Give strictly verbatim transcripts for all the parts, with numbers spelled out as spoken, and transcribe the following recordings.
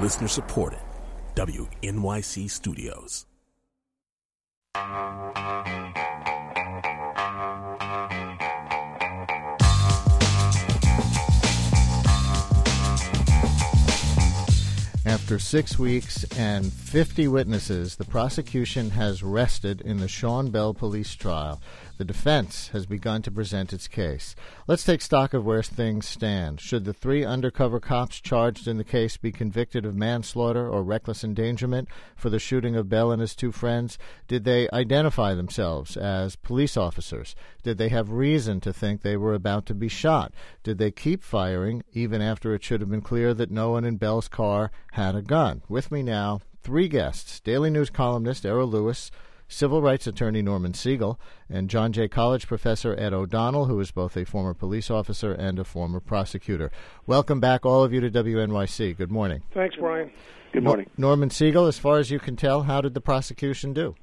Listener supported. W N Y C Studios. After six weeks and fifty witnesses, the prosecution has rested in the Sean Bell police trial. The defense has begun to present its case. Let's take stock of where things stand. Should the three undercover cops charged in the case be convicted of manslaughter or reckless endangerment for the shooting of Bell and his two friends? Did they identify themselves as police officers? Did they have reason to think they were about to be shot? Did they keep firing even after it should have been clear that no one in Bell's car had a gun? With me now, three guests: Daily News columnist Errol Louis, civil rights attorney Norman Siegel, and John Jay College professor Ed O'Donnell, who is both a former police officer and a former prosecutor. Welcome back, all of you, to W N Y C. Good morning. Thanks, Brian. Good morning. No- Norman Siegel, as far as you can tell, how did the prosecution do?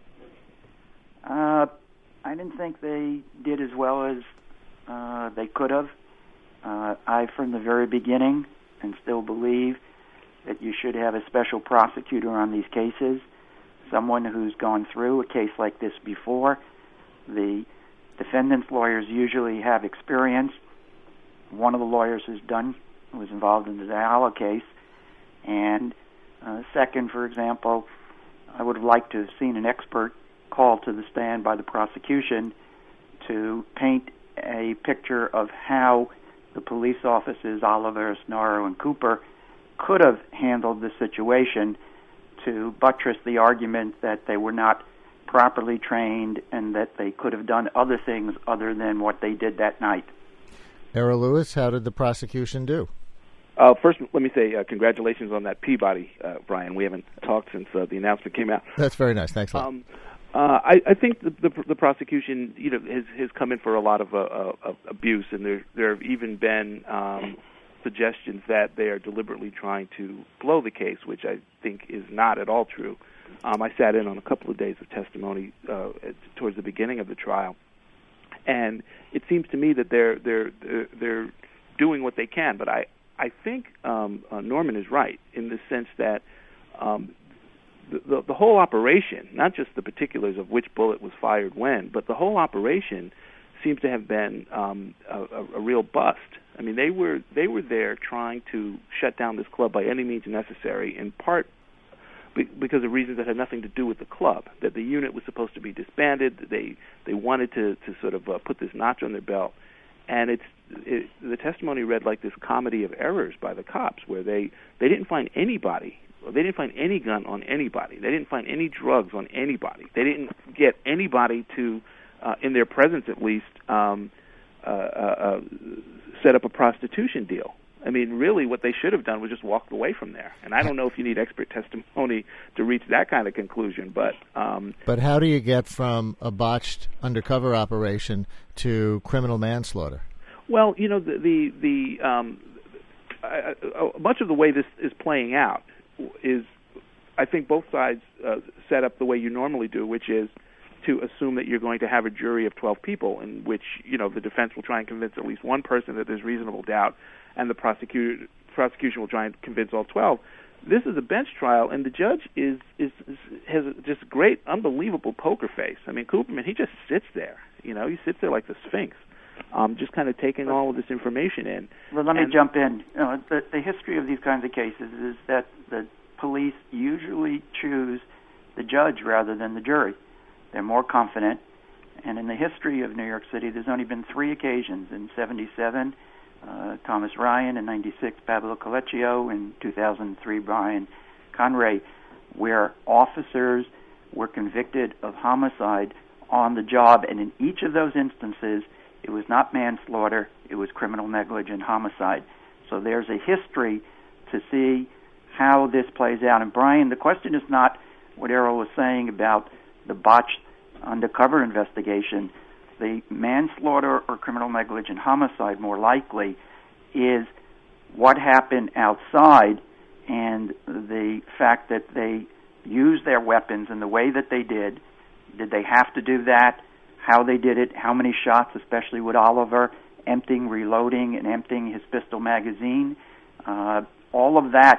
Uh, I didn't think they did as well as uh, they could have. Uh, I, from the very beginning, and still believe that you should have a special prosecutor on these cases, someone who's gone through a case like this before. The defendant's lawyers usually have experience. One of the lawyers who's done was involved in the Diallo case. And uh, second, for example, I would have liked to have seen an expert called to the stand by the prosecution to paint a picture of how the police officers, Oliver, Snorro, and Cooper, could have handled the situation to buttress the argument that they were not properly trained and that they could have done other things other than what they did that night. Errol Louis, how did the prosecution do? Uh, first, let me say uh, congratulations on that Peabody, uh, Brian. We haven't talked since uh, the announcement came out. That's very nice. Thanks a lot. Um, uh, I, I think the, the, the prosecution, you know, has, has come in for a lot of uh, uh, abuse, and there there have even been um, suggestions that they are deliberately trying to blow the case, which I think is not at all true. Um, I sat in on a couple of days of testimony uh, towards the beginning of the trial, and it seems to me that they're they're they're, they're doing what they can. But I I think um, uh, Norman is right in the sense that um, the, the the whole operation, not just the particulars of which bullet was fired when, but the whole operation seems to have been um, a, a, a real bust. I mean, they were they were there trying to shut down this club by any means necessary, in part be, because of reasons that had nothing to do with the club, that the unit was supposed to be disbanded. They they wanted to, to sort of uh, put this notch on their belt. And it's it, the testimony read like this comedy of errors by the cops, where they, they didn't find anybody. They didn't find any gun on anybody. They didn't find any drugs on anybody. They didn't get anybody to, uh, in their presence at least, um, uh, uh, set up a prostitution deal. I mean, really what they should have done was just walked away from there. And I don't know if you need expert testimony to reach that kind of conclusion, but... Um, but how do you get from a botched undercover operation to criminal manslaughter? Well, you know, the... the, the um, uh, uh, much of the way this is playing out is, I think both sides uh, set up the way you normally do, which is to assume that you're going to have a jury of twelve people in which, you know, the defense will try and convince at least one person that there's reasonable doubt, and the prosecutor, prosecution will try and convince all twelve. This is a bench trial, and the judge is, is, is has just great, unbelievable poker face. I mean, Cooperman, he just sits there. You know, he sits there like the Sphinx, um, just kind of taking all of this information in. Well, let me and, jump in. You know, the, the history of these kinds of cases is that the police usually choose the judge rather than the jury. They're more confident. And in the history of New York City, there's only been three occasions: in seventy-seven, uh, Thomas Ryan; in ninety-six, Pablo Colecchio; in two thousand three, Brian Conray, where officers were convicted of homicide on the job. And in each of those instances, it was not manslaughter, it was criminal negligent homicide. So there's a history to see how this plays out. And Brian, the question is not what Errol was saying about the botched undercover investigation. The manslaughter or criminal negligent homicide, more likely, is what happened outside, and the fact that they used their weapons in the way that they did. Did they have to do that? How they did it? How many shots, especially with Oliver emptying, reloading, and emptying his pistol magazine? Uh, all of that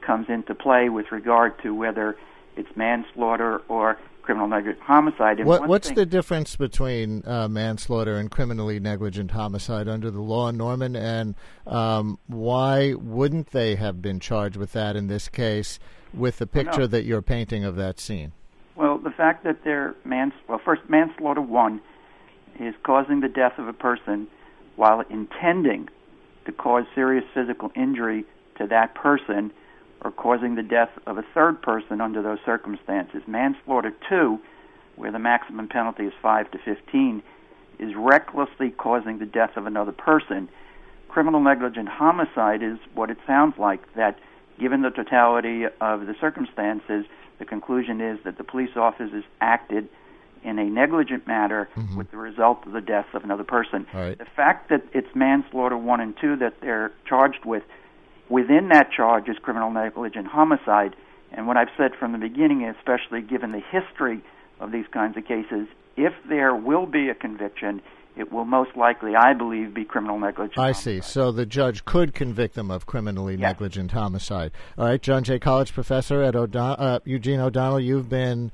comes into play with regard to whether it's manslaughter or criminal negligent homicide. And what, what's thing, the difference between uh, manslaughter and criminally negligent homicide under the law, Norman? And um, why wouldn't they have been charged with that in this case with the picture that you're painting of that scene? Well, the fact that they're mans well, first, manslaughter one is causing the death of a person while intending to cause serious physical injury to that person, or causing the death of a third person under those circumstances. Manslaughter two, where the maximum penalty is five to fifteen, is recklessly causing the death of another person. Criminal negligent homicide is what it sounds like, that given the totality of the circumstances, the conclusion is that the police officers acted in a negligent manner mm-hmm. with the result of the death of another person. Right. The fact that it's manslaughter one and two that they're charged with, within that charge is criminal negligent homicide. And what I've said from the beginning, especially given the history of these kinds of cases, if there will be a conviction, it will most likely, I believe, be criminal negligent I homicide. see. So the judge could convict them of criminally yes. negligent homicide. All right, John Jay College professor at O'Don- uh, Eugene O'Donnell, you've been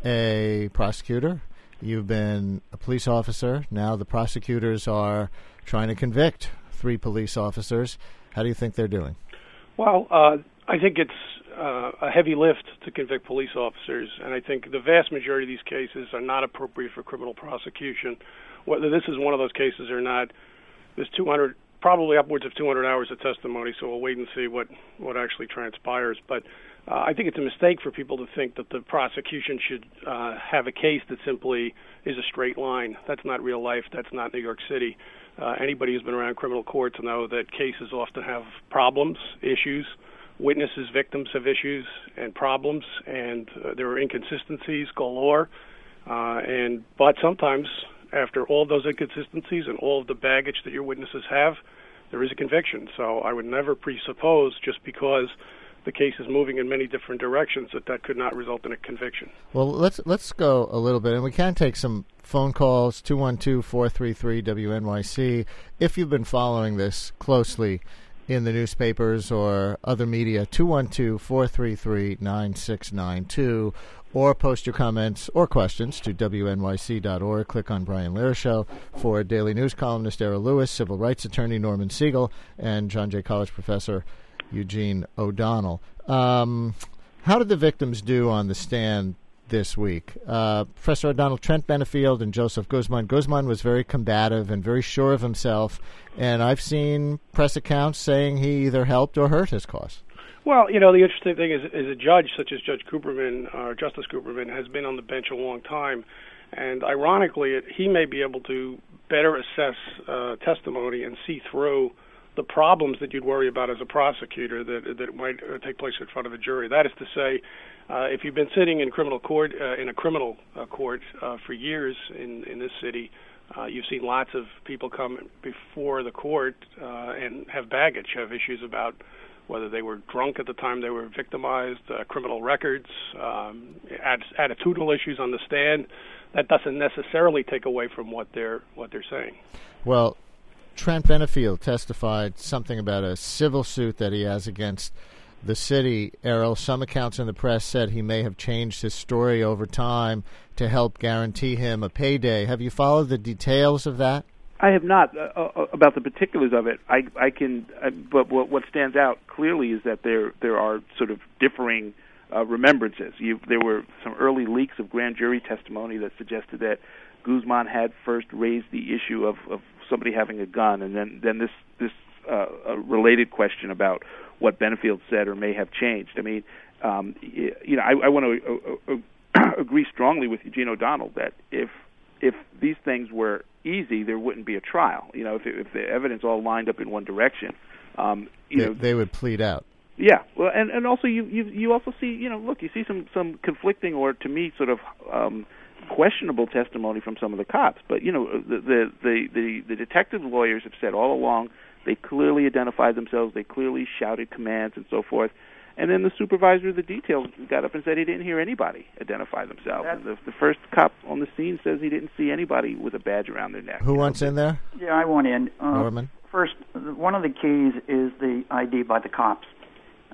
a prosecutor. You've been a police officer. Now the prosecutors are trying to convict three police officers. How do you think they're doing? Well, uh, I think it's uh, a heavy lift to convict police officers, and I think the vast majority of these cases are not appropriate for criminal prosecution. Whether this is one of those cases or not, there's two hundred, probably upwards of two hundred hours of testimony, so we'll wait and see what, what actually transpires. But uh, I think it's a mistake for people to think that the prosecution should uh, have a case that simply is a straight line. That's not real life. That's not New York City. Uh, anybody who's been around criminal courts know that cases often have problems, issues. Witnesses, victims have issues and problems, and uh, there are inconsistencies galore. Uh, and but sometimes, after all those inconsistencies and all of the baggage that your witnesses have, there is a conviction. So I would never presuppose, just because the case is moving in many different directions, that that could not result in a conviction. Well, let's let's go a little bit, and we can take some phone calls, two one two, four three three, W N Y C. If you've been following this closely in the newspapers or other media, two one two, four three three, nine six nine two, or post your comments or questions to W N Y C dot org. Click on Brian Lehrer Show. For Daily News columnist Era Lewis, civil rights attorney Norman Siegel, and John Jay College professor Eugene O'Donnell. Um, how did the victims do on the stand this week? Uh, Professor O'Donnell, Trent Benefield and Joseph Guzman. Guzman was very combative and very sure of himself, and I've seen press accounts saying he either helped or hurt his cause. Well, you know, the interesting thing is, is a judge such as Judge Cooperman, or Justice Cooperman, has been on the bench a long time, and ironically, it, he may be able to better assess uh, testimony and see through the problems that you'd worry about as a prosecutor that that might uh, take place in front of a jury. That is to say, uh, if you've been sitting in criminal court, uh, in a criminal uh, court uh, for years in, in this city, uh, you've seen lots of people come before the court uh, and have baggage, have issues about whether they were drunk at the time they were victimized, uh, criminal records, um, att- attitudinal issues on the stand. That doesn't necessarily take away from what they're what they're saying. Well, Trent Benefield testified something about a civil suit that he has against the city. Errol, some accounts in the press said he may have changed his story over time to help guarantee him a payday. Have you followed the details of that? I have not. Uh, uh, about the particulars of it, I, I can. Uh, but what, what stands out clearly is that there there are sort of differing uh, remembrances. You, there were some early leaks of grand jury testimony that suggested that Guzman had first raised the issue of, of somebody having a gun, and then then this this uh, a related question about what Benefield said or may have changed. I mean, um, you know, I, I want to uh, uh, agree strongly with Eugene O'Donnell that if if these things were easy, there wouldn't be a trial. You know, if, if the evidence all lined up in one direction, um, you they, know, they would plead out. Yeah, well, and, and also you, you you also see, you know, look, you see some, some conflicting or, to me, sort of um, questionable testimony from some of the cops. But, you know, the, the, the, the, the detective lawyers have said all along they clearly identified themselves, they clearly shouted commands and so forth. And then the supervisor of the detail got up and said he didn't hear anybody identify themselves. And the, the first cop on the scene says he didn't see anybody with a badge around their neck. Who wants in there? Yeah, I want in. Uh, Norman? First, one of the keys is the I D by the cops.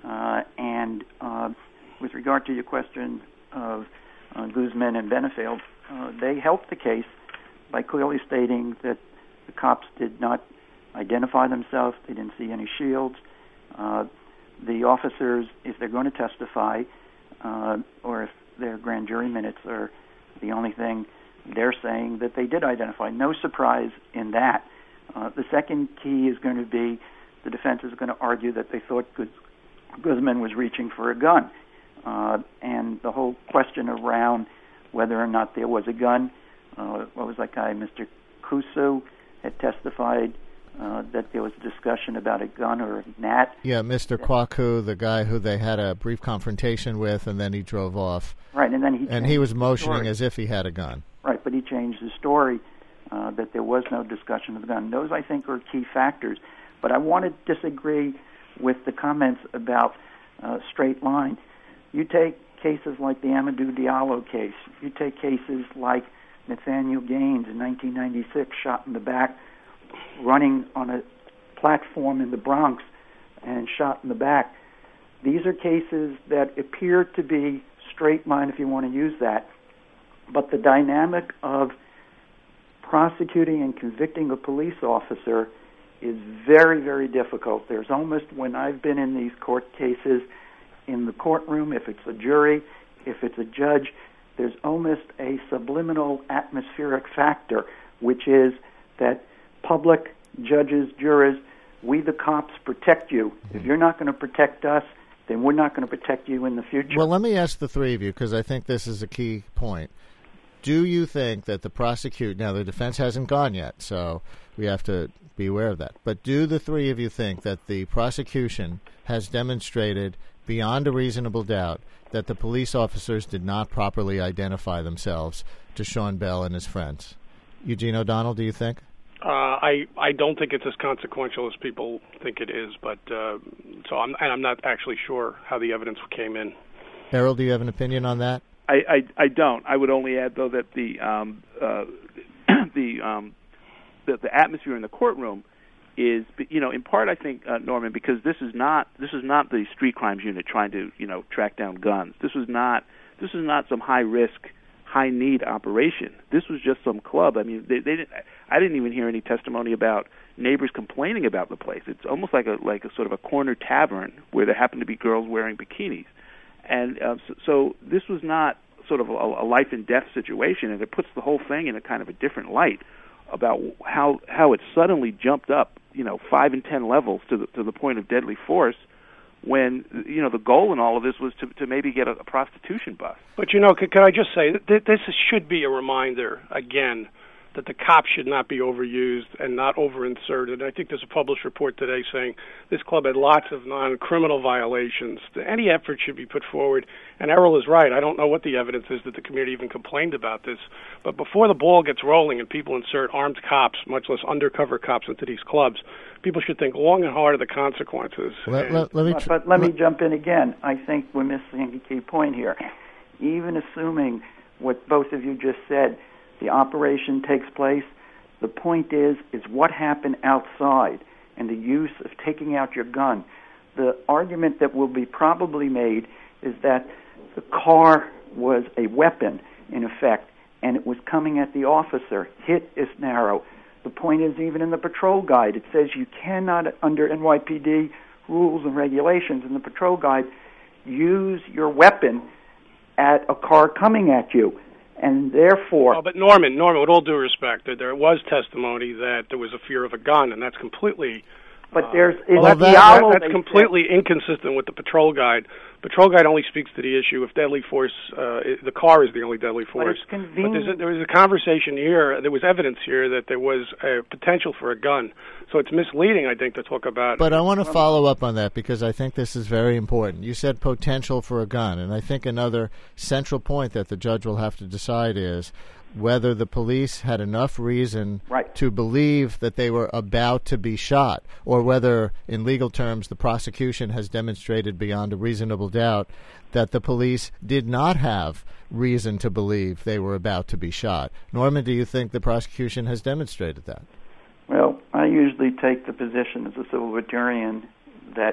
Uh, and uh, with regard to your question of uh, Guzman and Benefield, uh, they helped the case by clearly stating that the cops did not identify themselves, they didn't see any shields. Uh, the officers, if they're going to testify, uh, or if their grand jury minutes are the only thing, they're saying that they did identify. No surprise in that. Uh, the second key is going to be the defense is going to argue that they thought Guz- Guzman was reaching for a gun. Uh, and the whole question around whether or not there was a gun, uh, what was that guy, Mister Kusu, had testified uh, that there was a discussion about a gun or a gnat. Yeah, Mister Kwaku, the guy who they had a brief confrontation with, and then he drove off. Right, and then he and he was motioning as if he had a gun. Right, but he changed the story uh, that there was no discussion of the gun. Those, I think, are key factors. But I want to disagree with the comments about uh, straight line. You take cases like the Amadou Diallo case. You take cases like Nathaniel Gaines in nineteen ninety-six, shot in the back, running on a platform in the Bronx and shot in the back. These are cases that appear to be straight line, if you want to use that, but the dynamic of prosecuting and convicting a police officer is very, very difficult. There's almost, when I've been in these court cases, in the courtroom, if it's a jury, if it's a judge, there's almost a subliminal atmospheric factor, which is that public, judges, jurors, we the cops protect you. Mm-hmm. If you're not going to protect us, then we're not going to protect you in the future. Well, let me ask the three of you, because I think this is a key point. Do you think that the prosecute, now the defense hasn't gone yet, so we have to be aware of that, but do the three of you think that the prosecution has demonstrated beyond a reasonable doubt that the police officers did not properly identify themselves to Sean Bell and his friends? Eugene O'Donnell, do you think? Uh, I I don't think it's as consequential as people think it is, but uh, so I'm and I'm not actually sure how the evidence came in. Errol, do you have an opinion on that? I, I, I don't. I would only add though that the um, uh, the um, the the atmosphere in the courtroom is, you know, in part I think, uh, Norman, because this is not this is not the street crimes unit trying to, you know, track down guns. This was not this is not some high risk, high need operation. This was just some club. I mean, they, they didn't. I didn't even hear any testimony about neighbors complaining about the place. It's almost like a like a sort of a corner tavern where there happened to be girls wearing bikinis, and uh, so, so this was not sort of a, a life and death situation, and it puts the whole thing in a kind of a different light about how how it suddenly jumped up, you know, five and ten levels to the to the point of deadly force, when, you know, the goal in all of this was to to maybe get a, a prostitution bust. But, you know, can, can I just say that this should be a reminder again that the cops should not be overused and not overinserted. I think there's a published report today saying this club had lots of non-criminal violations. Any effort should be put forward. And Errol is right. I don't know what the evidence is that the community even complained about this. But before the ball gets rolling and people insert armed cops, much less undercover cops, into these clubs, people should think long and hard of the consequences. Let, let, let me tr- but, but let me jump in again. I think we're missing a key point here. Even assuming what both of you just said, the operation takes place, the point is, is what happened outside and the use of taking out your gun. The argument that will be probably made is that the car was a weapon, in effect, and it was coming at the officer. Hit is narrow. The point is, even in the patrol guide, it says you cannot, under N Y P D rules and regulations in the patrol guide, use your weapon at a car coming at you. And therefore... Oh, but Norman, Norman, with all due respect, there, there was testimony that there was a fear of a gun, and that's completely... But there's... Uh, well, that, that, that's completely said. inconsistent with the patrol guide. Patrol guide only speaks to the issue if deadly force... Uh, the car is the only deadly force. But it's convenient. But there's a, there was a conversation here, there was evidence here that there was a potential for a gun. So it's misleading, I think, to talk about... But I want to follow up on that because I think this is very important. You said potential for a gun, and I think another central point that the judge will have to decide is whether the police had enough reason right. to believe that they were about to be shot, or whether, in legal terms, the prosecution has demonstrated beyond a reasonable doubt that the police did not have reason to believe they were about to be shot. Norman, do you think the prosecution has demonstrated that? Well, I usually take the position as a civil libertarian that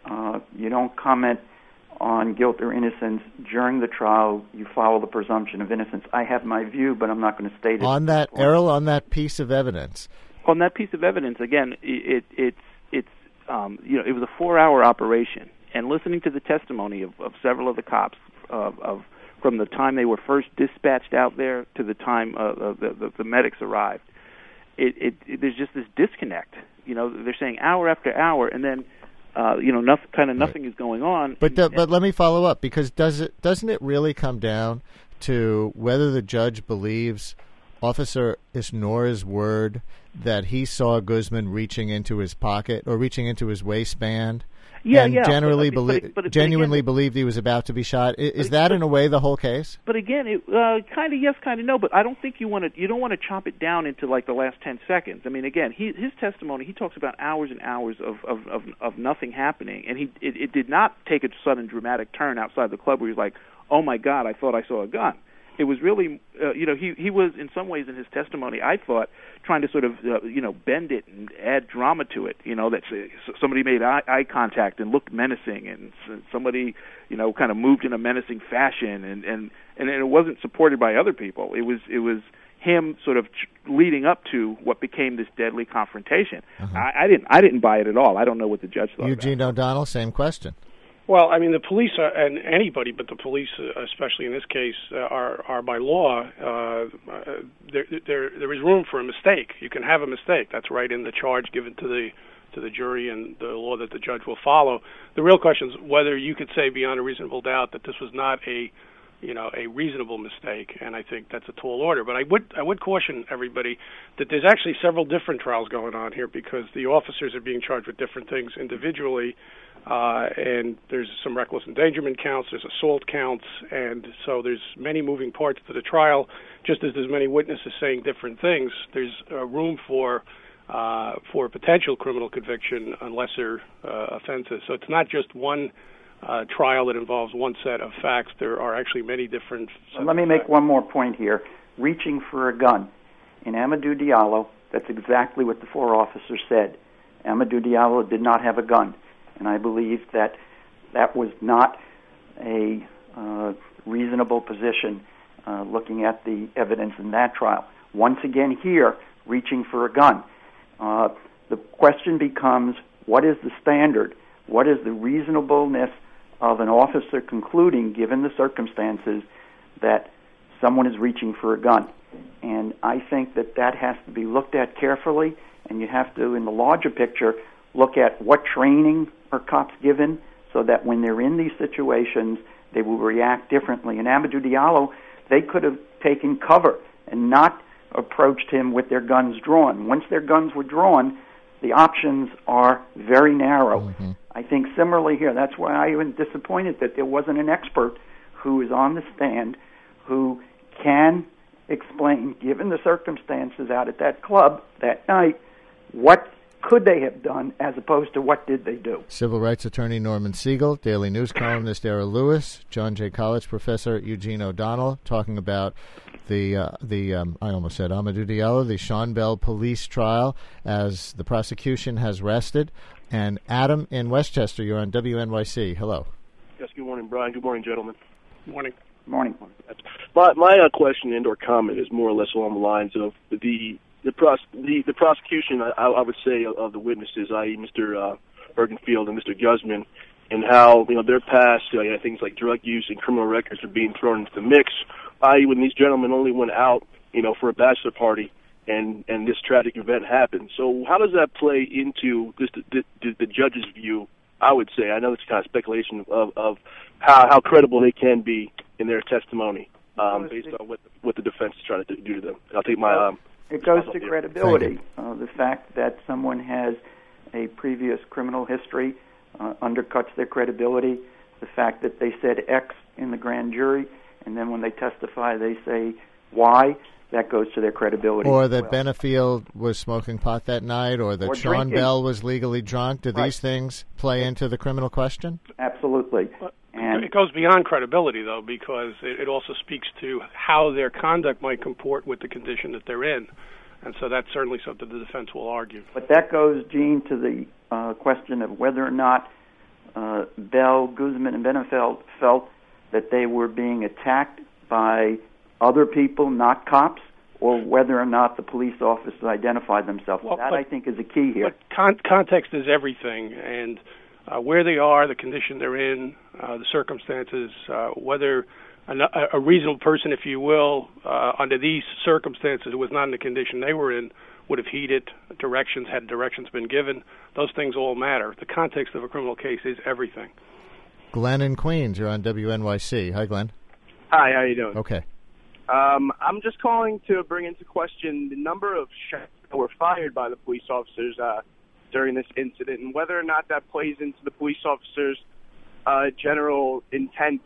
uh, you don't comment on guilt or innocence during the trial. You follow the presumption of innocence. I have my view, but I'm not going to state it. On that, Errol, on that piece of evidence. On that piece of evidence, again, it, it, it's it's um, you know it was a four-hour operation, and listening to the testimony of, of several of the cops of, of from the time they were first dispatched out there to the time uh, the, the, the medics arrived, it, it, it there's just this disconnect. You know, they're saying hour after hour, and then. Uh, you know, nothing, kind of nothing right. is going on. But the, but let me follow up, because does it doesn't it really come down to whether the judge believes Officer Isnora's word that he saw Guzman reaching into his pocket or reaching into his waistband? Yeah, and yeah. generally but, belie- but, but, but genuinely again, believed he was about to be shot. Is, is but, that but, in a way the whole case? But again, it uh, kind of yes, kind of no. But I don't think you want to. You don't want to chop it down into like the last ten seconds. I mean, again, he, his testimony. He talks about hours and hours of of, of, of nothing happening, and he it, it did not take a sudden dramatic turn outside the club where he was like, "Oh my God, I thought I saw a gun." It was really, uh, you know, he he was in some ways in his testimony, I thought, trying to sort of, uh, you know, bend it and add drama to it. You know, that somebody made eye, eye contact and looked menacing, and somebody, you know, kind of moved in a menacing fashion, and and and it wasn't supported by other people. It was it was him sort of leading up to what became this deadly confrontation. Uh-huh. I, I didn't I didn't buy it at all. I don't know what the judge thought. Eugene about. O'Donnell, same question. Well, I mean, the police are, and anybody but the police, uh, especially in this case, uh, are are by law. Uh, there, there, there is room for a mistake. You can have a mistake. That's right in the charge given to the to the jury and the law that the judge will follow. The real question is whether you could say beyond a reasonable doubt that this was not a, you know, a reasonable mistake. And I think that's a tall order. But I would I would caution everybody that there's actually several different trials going on here, because the officers are being charged with different things individually. Uh, and there's some reckless endangerment counts, there's assault counts, and so there's many moving parts to the trial. Just as there's many witnesses saying different things, there's uh, room for uh, for potential criminal conviction on lesser uh, offenses. So it's not just one uh, trial that involves one set of facts. There are actually many different sets Let me of make facts. one more point here. Reaching for a gun. In Amadou Diallo, that's exactly what the four officers said. Amadou Diallo did not have a gun. And I believe that that was not a uh, reasonable position uh, looking at the evidence in that trial. Once again here, reaching for a gun. Uh, the question becomes, what is the standard? What is the reasonableness of an officer concluding, given the circumstances, that someone is reaching for a gun? And I think that that has to be looked at carefully, and you have to, in the larger picture, look at what training are cops given so that when they're in these situations, they will react differently. In Amadou Diallo, they could have taken cover and not approached him with their guns drawn. Once their guns were drawn, the options are very narrow. Mm-hmm. I think similarly here, that's why I was disappointed that there wasn't an expert who is on the stand who can explain, given the circumstances out at that club that night, what could they have done as opposed to what did they do. Civil rights attorney Norman Siegel, Daily News columnist Errol Lewis, John Jay College professor Eugene O'Donnell, talking about the, uh, the um, I almost said Amadou Diallo, the Sean Bell police trial as the prosecution has rested. And Adam in Westchester, you're on W N Y C. Hello. Yes, good morning, Brian. Good morning, gentlemen. Good morning. Morning. My, my uh, question and or comment is more or less along the lines of the the pros, the, the prosecution, I, I would say, of, of the witnesses, that is. Mister Uh, Bergenfield and Mister Guzman, and how, you know, their past uh, you know, things like drug use and criminal records are being thrown into the mix, that is when these gentlemen only went out, you know, for a bachelor party and, and this tragic event happened. So how does that play into this, the, the, the judge's view, I would say? I know it's kind of speculation of, of how, how credible they can be in their testimony um, based on what, what the defense is trying to do to them. I'll take my... Um, It goes to credibility. Uh, the fact that someone has a previous criminal history uh, undercuts their credibility. The fact that they said X in the grand jury, and then when they testify they say Y, that goes to their credibility. Or that well. Benefield was smoking pot that night, or that or Sean drinking. Bell was legally drunk. Do right. these things play into the criminal question? Absolutely. But and it goes beyond credibility, though, because it, it also speaks to how their conduct might comport with the condition that they're in. And so that's certainly something the defense will argue. But that goes, Gene, to the uh, question of whether or not uh, Bell, Guzman, and Benefeld felt that they were being attacked by other people, not cops, or whether or not the police officers identified themselves. Well, that, but, I think, is a key here. But con- context is everything, and uh, where they are, the condition they're in, uh, the circumstances, uh, whether a, a reasonable person, if you will, uh, under these circumstances, who was not in the condition they were in, would have heeded directions, had directions been given. Those things all matter. The context of a criminal case is everything. Glenn in Queens, you're on W N Y C. Hi, Glenn. Hi, how you doing? Okay. Um, I'm just calling to bring into question the number of shots that were fired by the police officers uh, during this incident, and whether or not that plays into the police officers' uh, general intent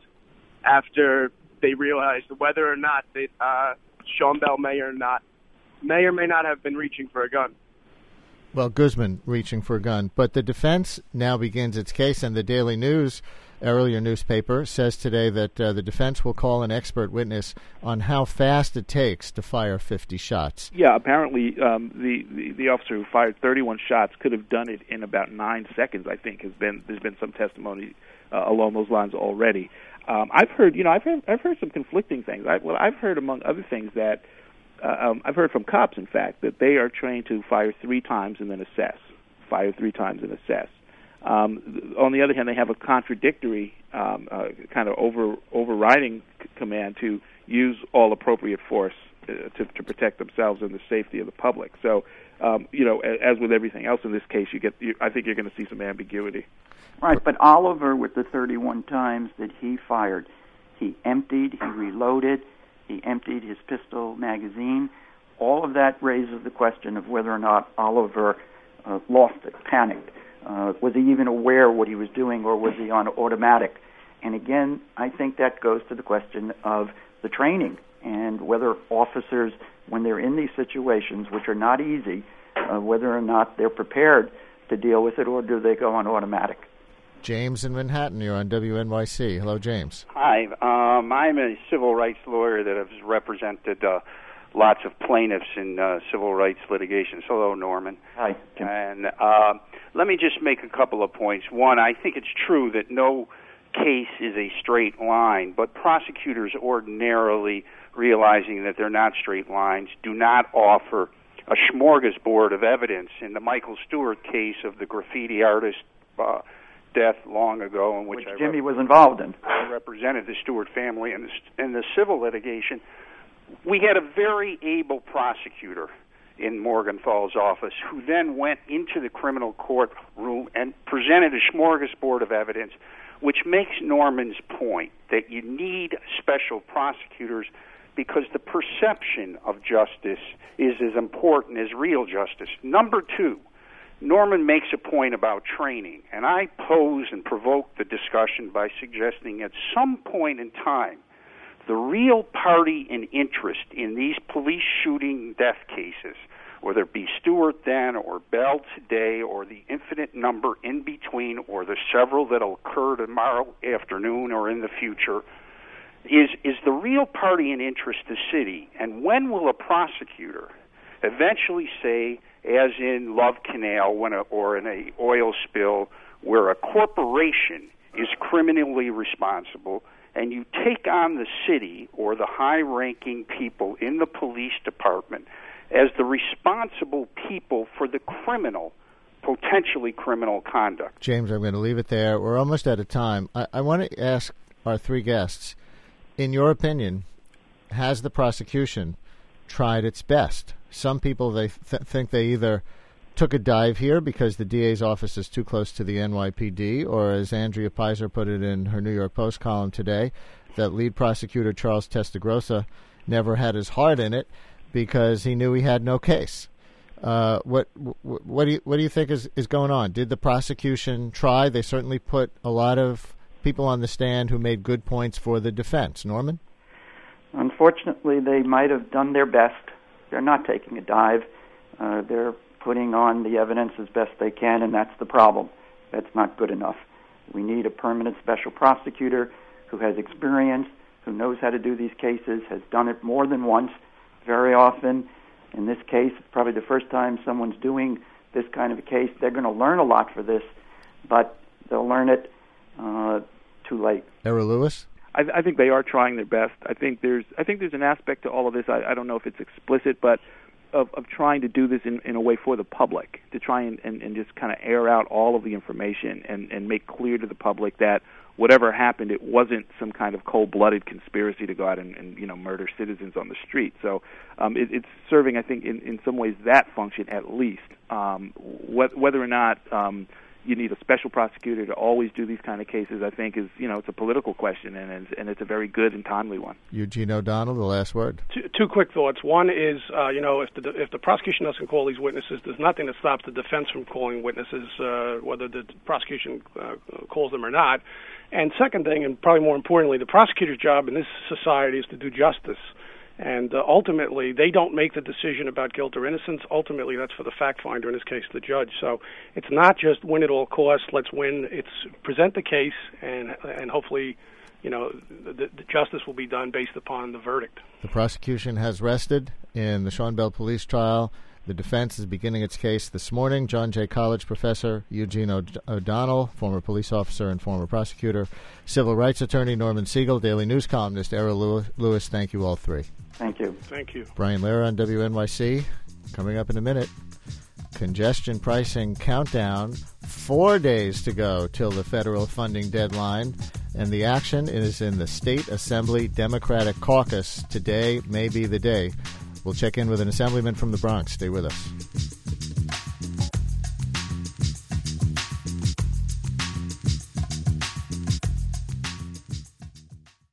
after they realized whether or not that uh, Sean Bell may or not may or may not have been reaching for a gun. Well, Guzman reaching for a gun. But the defense now begins its case, and the Daily News, earlier newspaper, says today that uh, the defense will call an expert witness on how fast it takes to fire fifty shots. Yeah, apparently um, the, the, the officer who fired thirty-one shots could have done it in about nine seconds, I think. Has been There's been some testimony uh, along those lines already. Um, I've heard, you know, I've heard, I've heard some conflicting things. I, well, I've heard, among other things, that Uh, um, I've heard from cops, in fact, that they are trained to fire three times and then assess. Fire three times and assess. Um, th- on the other hand, they have a contradictory um, uh, kind of over overriding c- command to use all appropriate force uh, to, to protect themselves and the safety of the public. So, um, you know, a- as with everything else in this case, you get. You, I think you're going to see some ambiguity. Right, but Oliver, with the thirty-one times that he fired, he emptied, he reloaded, he emptied his pistol magazine. All of that raises the question of whether or not Oliver uh, lost it, panicked. Uh, was he even aware of what he was doing, or was he on automatic? And again, I think that goes to the question of the training and whether officers, when they're in these situations, which are not easy, uh, whether or not they're prepared to deal with it, or do they go on automatic. James in Manhattan, you're on W N Y C. Hello, James. Hi. Um, I'm a civil rights lawyer that has represented uh, lots of plaintiffs in uh, civil rights litigations. Hello, Norman. Hi, Tim. And uh, let me just make a couple of points. One, I think it's true that no case is a straight line, but prosecutors ordinarily, realizing that they're not straight lines, do not offer a smorgasbord of evidence. In the Michael Stewart case of the graffiti artist uh, death long ago, in which, which I Jimmy rep- was involved in. I represented the Stewart family in the, in the civil litigation, we had a very able prosecutor in Morgenthau's office who then went into the criminal courtroom and presented a smorgasbord of evidence, which makes Norman's point that you need special prosecutors because the perception of justice is as important as real justice. Number two, Norman makes a point about training, and I pose and provoke the discussion by suggesting at some point in time, the real party in interest in these police shooting death cases, whether it be Stewart then or Bell today or the infinite number in between or the several that will occur tomorrow afternoon or in the future, is, is the real party in interest the city. And when will a prosecutor eventually say, as in Love Canal when a, or in an oil spill, where a corporation is criminally responsible, and you take on the city or the high-ranking people in the police department as the responsible people for the criminal, potentially criminal conduct. James, I'm going to leave it there. We're almost out of time. I, I want to ask our three guests, in your opinion, has the prosecution tried its best? Some people, they th- think they either took a dive here because the D A's office is too close to the N Y P D, or as Andrea Pizer put it in her New York Post column today, that lead prosecutor Charles Testagrossa never had his heart in it because he knew he had no case. Uh, what what, what do you what do you think is, is going on? Did the prosecution try? They certainly put a lot of people on the stand who made good points for the defense. Norman? Unfortunately, they might have done their best. They're not taking a dive. Uh, they're putting on the evidence as best they can, and that's the problem. That's not good enough. We need a permanent special prosecutor who has experience, who knows how to do these cases, has done it more than once, very often. In this case, it's probably the first time someone's doing this kind of a case. They're going to learn a lot for this, but they'll learn it too late. Errol Louis? I, I think they are trying their best. I think there's I think there's an aspect to all of this. I, I don't know if it's explicit, but of, of trying to do this in, in a way for the public, to try and, and, and just kind of air out all of the information and, and make clear to the public that whatever happened, it wasn't some kind of cold-blooded conspiracy to go out and, and you know murder citizens on the street. So um, it, it's serving, I think, in, in some ways that function at least. Um, wh- whether or not um, you need a special prosecutor to always do these kind of cases, I think, is you know it's a political question, and it's, and it's a very good and timely one. Eugene O'Donnell, the last word. Two, two quick thoughts. One is, uh, you know, if the if the prosecution doesn't call these witnesses, there's nothing that stops the defense from calling witnesses, uh, whether the prosecution uh, calls them or not. And second thing, and probably more importantly, the prosecutor's job in this society is to do justice. And uh, ultimately, they don't make the decision about guilt or innocence. Ultimately, that's for the fact finder, in this case, the judge. So it's not just win at all costs, let's win. It's present the case, and and hopefully, you know, the, the justice will be done based upon the verdict. The prosecution has rested in the Sean Bell police trial. The defense is beginning its case this morning. John Jay College professor Eugene O'D- O'Donnell, former police officer and former prosecutor, civil rights attorney Norman Siegel, Daily News columnist Errol Louis. Thank you all three. Thank you. Thank you. Brian Lehrer on W N Y C. Coming up in a minute. Congestion pricing countdown. Four days to go till the federal funding deadline. And the action is in the State Assembly Democratic Caucus. Today may be the day. We'll check in with an assemblyman from the Bronx. Stay with us.